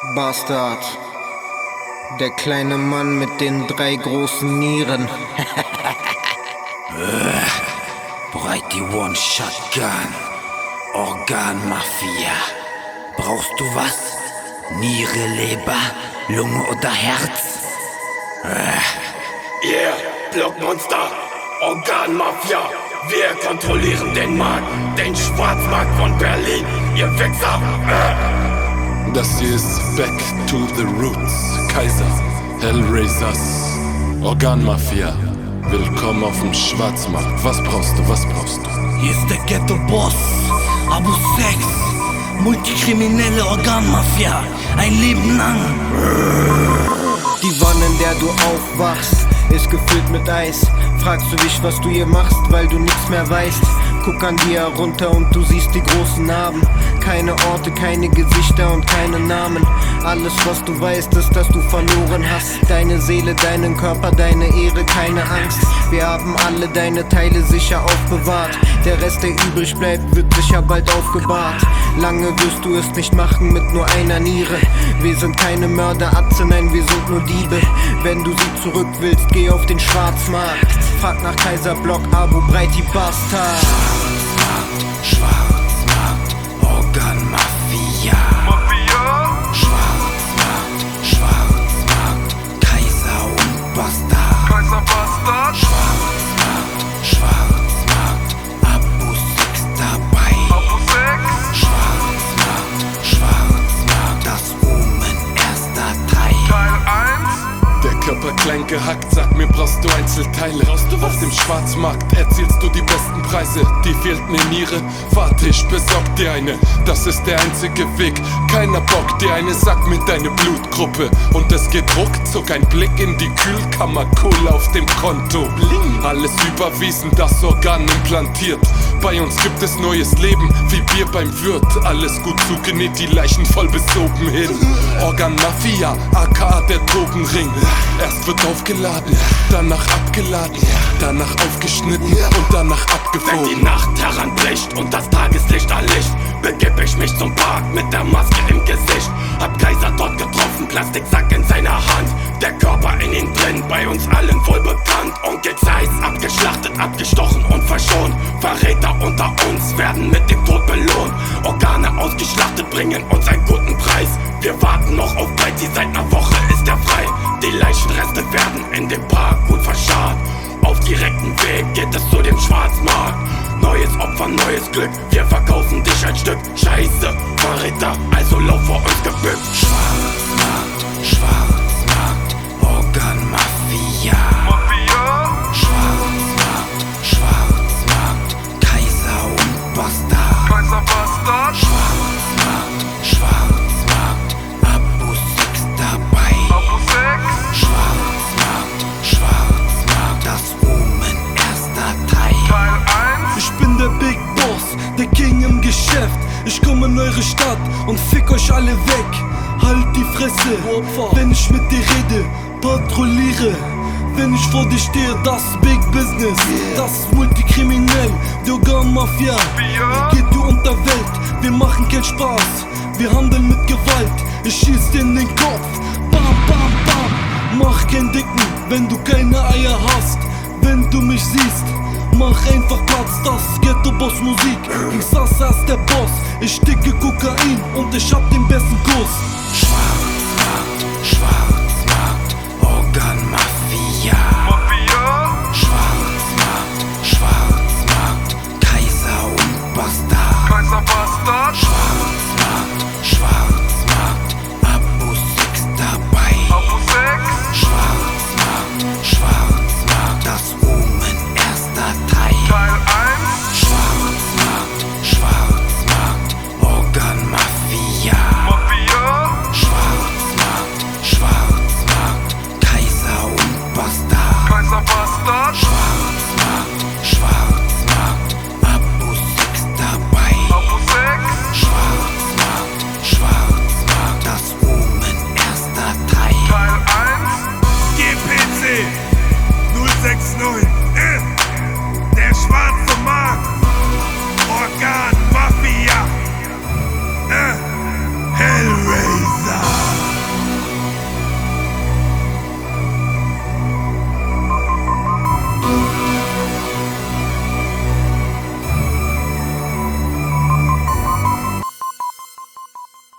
Bastard. Der kleine Mann mit den 3 großen Nieren. Brighty One Shotgun. Organmafia. Brauchst du was? Niere, Leber, Lunge oder Herz? Yeah, Blockmonster, Organmafia. Wir kontrollieren den Markt, den Schwarzmarkt von Berlin, ihr Wichser. Das hier ist Back to the Roots. Kaiser, Hellraisers, Organmafia. Willkommen auf dem Schwarzmarkt. Was brauchst du, was brauchst du? Hier ist der Ghetto-Boss, Abu Sex, multikriminelle Organmafia, ein Leben lang. Die Wanne, in der du aufwachst, ist gefüllt mit Eis. Fragst du dich, was du hier machst, weil du nichts mehr weißt? Guck an dir herunter und du siehst die großen Narben. Keine Orte, keine Gesichter und keine Namen. Alles, was du weißt, ist, dass du verloren hast. Deine Seele, deinen Körper, deine Ehre, keine Angst. Wir haben alle deine Teile sicher aufbewahrt. Der Rest, der übrig bleibt, wird sicher bald aufgebahrt. Lange wirst du es nicht machen mit nur einer Niere. Wir sind keine Mörder, Atze, nein, wir sind nur Diebe. Wenn du sie zurück willst, geh auf den Schwarzmarkt. Frag nach Kaiser Block, Abu Brighty Bastard. Schwarzmarkt, Organmafia. Schwarzmarkt, Kaiser und Bastard. Schwarzmarkt, Abu Sex dabei. Schwarzmarkt, das Omen, erster Teil. Der Körper klein gehackt, sag mir, brauchst du Einzelteile? Auf dem Schwarzmarkt erzielst du die besten Preise. Die fehlt ne Niere, warte, ich besorg dir eine. Das ist der einzige Weg, keiner bockt dir eine. Sag mir deine Blutgruppe und es geht ruckzuck. Ein Blick in die Kühlkammer, Kohle auf dem Konto. Alles überwiesen, das Organ implantiert. Bei uns gibt es neues Leben, wie Bier beim Wirt. Alles gut zugenäht, die Leichen voll bis oben hin. Organmafia, aka der Drogenring. Erst wird aufgeladen, danach abgeladen, danach aufgeschnitten und danach abgewogen. Wenn die Nacht heranbricht und das Tageslicht erlischt, begib ich mich zum Park mit der Maske im Gesicht. Hab Kaiser dort getroffen, Plastiksack in seiner Hand. Der Körper in ihm drin, bei uns allen wohl bekannt. Onkel Zeiss, abgeschlachtet, abgestochen und verschont. Verräter unter uns werden mit dem Tod belohnt. Organe ausgeschlachtet bringen uns einen guten Preis. Wir warten noch auf Brighty, seit einer Woche ist er frei. Die Leichenreste werden in dem Park gut verscharrt. Auf direktem Weg geht es zu dem Schwarzmarkt. Neues Opfer, neues Glück, wir verkaufen dich ein Stück. Scheiße, Verräter, also lauf vor uns gebückt. Schwarzmarkt, Organmafia. Schwarzmarkt, Kaiser und Bastard. Schwarzmarkt, Abu Sex dabei. Schwarzmarkt, das Omen, erster Teil. Ich bin der Big Boss, der King im Geschäft. Ich komme in eure Stadt und fick euch alle weg. Halt die Fresse, wenn ich mit dir rede, patrouilliere. Wenn ich vor dir stehe, das ist Big Business. Das ist multikriminell, die Organmafia. Geht die Unterwelt, wir machen keinen Spaß. Wir handeln mit Gewalt, ich schieß dir in den Kopf. Bam, bam, bam. Mach keinen Dicken, wenn du keine Eier hast. Wenn du mich siehst, mach einfach Platz, das ist Ghetto-Boss Musik. King Sasa ist der Boss, ich dicke Kokain und ich hab den besten Kuss.